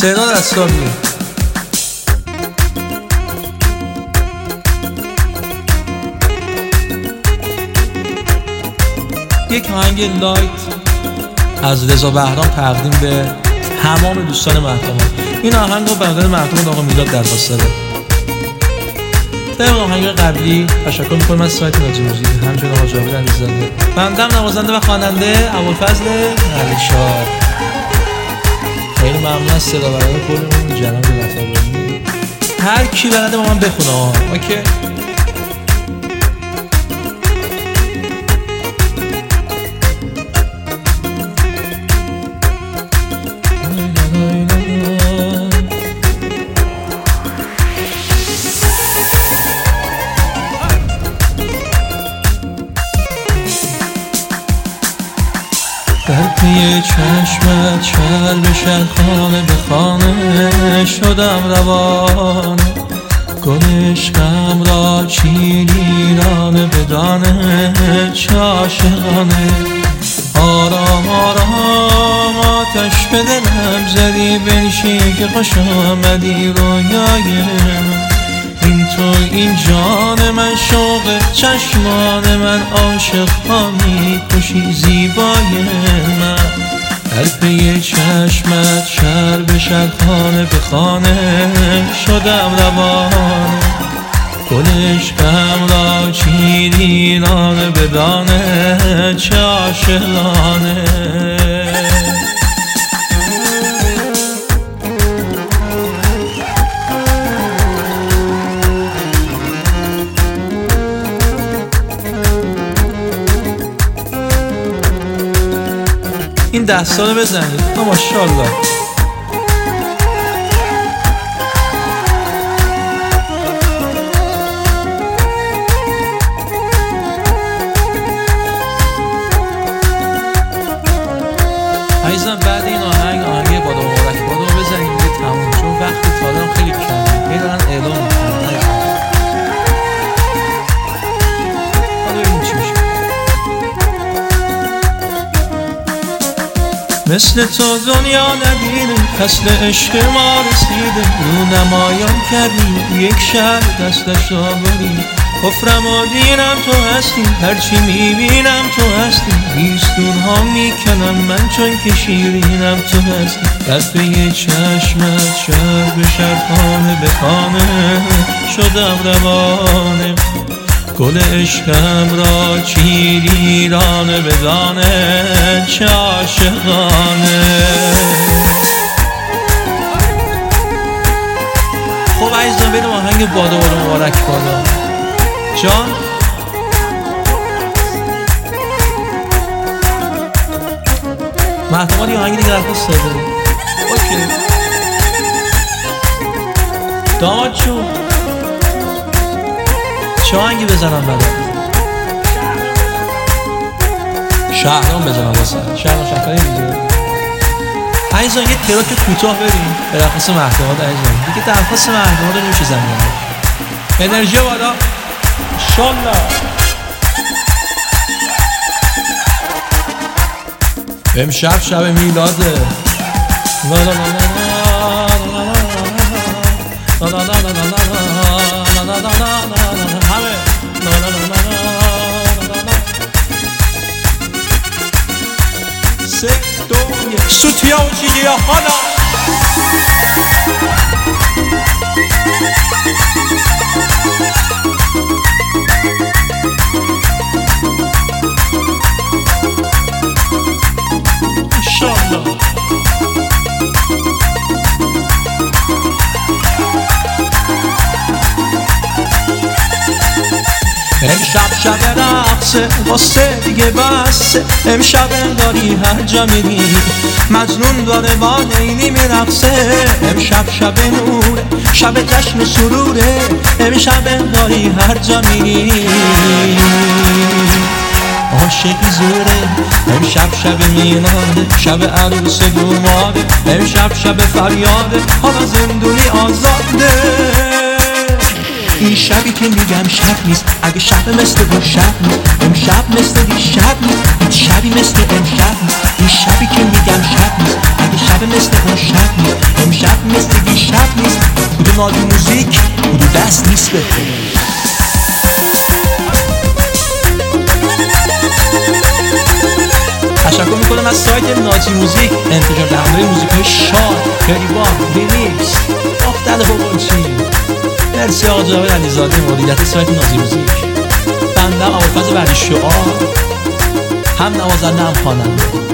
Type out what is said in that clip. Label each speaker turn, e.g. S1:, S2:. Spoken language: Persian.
S1: سیران اسلامی. یک آهنگ لایت از رضا بهرام تقدیم به تمام دوستان محتمال. این آهنگ رو برادر محتمال آقا میلاد درخواست داره. طبق آهنگ قبلی تشکر می‌کنم از سایت ناجی موزیک، همچنین آقا جاوید علیزاده، بنده نوازنده و خواننده ابوالفضل علیشاه. خیلی ممنون از صداورای خودمون جناب وفاداری. هر کی بلده با من بخونه اوکی. در پی چشمت شل بشن خانه به خانه شدم روانه، گل عشقم را چیدی رانه به دانه، چه عاشقانه. آرام آرام آتش به دلم زدی، بنشین که خوش آمدی رویای من. این تو این جان من، شوق چشمان من، عاشق ها میکشی زیبای من. در پی چشمت شر به شر خانه به خانه شدم روانه، گل عشقم را چیدی دانه به دانه، چه عاشقانه. این 10 ساله بزنید ماشاءالله. عزیزم بعد این آهنگ باد مبارک باد رو بزنید دیگه تموم، چون وقتی تالم خیلی کمه، هی دارن اعلام میکنن. حالا ببینیم چی میشه. مثل تو دنیا ندیده، فصل عشق ما رسیده، رو نمایان کردی یک شهر دستش آوری. حفرم و دینم تو هستی، هرچی میبینم تو هستی، بیستون ها میکنم من چون که شیرینم تو هستی. در پی چشمت شهر به شهر خانه به خانه شدم روانه، گل عشقم را چیدی دانه به دانه، چه عاشقانه. خب عزیزان بریم آهنگ بادا بادا مبارک بادا جان. محتمال یه آهنگ دیگه درخواست داده. اوکی داماد جون چه آهنگی بزنم برات؟ شهرام بزنم واسه شهرام شفایی دیگه. عزیزان یه تراک کوتاه بریم به درخواست محتمال. عزیزان دیگه درخواست محتمال رو نمیشه زنیم. انرژی بالا انشالله. امشب شب میلاده. لا لا لا لا لا لا لا لا لا لا لا همه لا لا لا لا سه دو یک سوتیا و چیگی یا حالا انشالله. امشب شب رقصه واسه دیگه بسه، امشب داری هر جا میری مجنون داره با لیلی میرقصه. امشب شب نوره، شب جشن و سروره، امشب داری هر جا میری عاشقی زوره. امشب شب میلاده، شب عروس دوماده، امشب شب فریاده، حالا زندونی آزاده. این شبی که میگم شب نیست، اگه شب مثل اون شب نیست، امشب مثل دیشب نیست، هیچ شبی مثل امشب نیست. این شبی که میگم شب نیست، اگه شب مثل اون شب نیست، امشب نادی موزیک حدود دست نیست بخونه. تشکر میکنم از سایت ناجی موزیک، انتشار دهنده موزیک‌های شاد، کریبان، ریمیکس، مختلف و قلچی. مرسی آقا جاوید علیزاده مدیریت سایت ناجی موزیک. بنده ابوالفضل ولی شعار، هم نوازنده هم خواننده.